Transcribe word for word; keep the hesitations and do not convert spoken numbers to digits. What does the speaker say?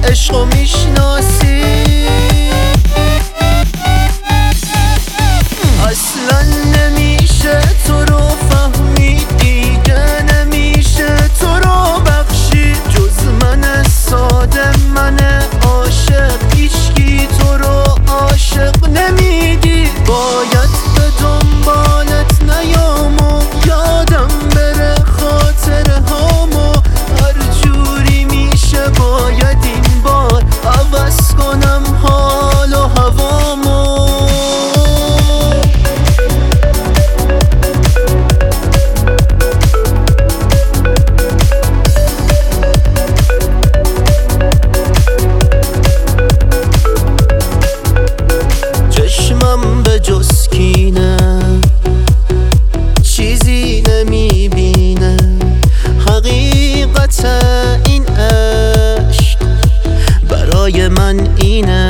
عشقو میشناسی. اصلا نمیشه تو رو فهمید، دیگه نمیشه تو رو بخشید. جز من ساده من عاشق هیچکی تو رو عاشق نمیدی. باید به دنبالت نیام و یادم بره خاطره هامو. هر جوری میشه باید این بار عوض کنم حال و هوامو. چشمم به جز کینه چیزی نمیبینه. حقیقت این عشق برای من اینه،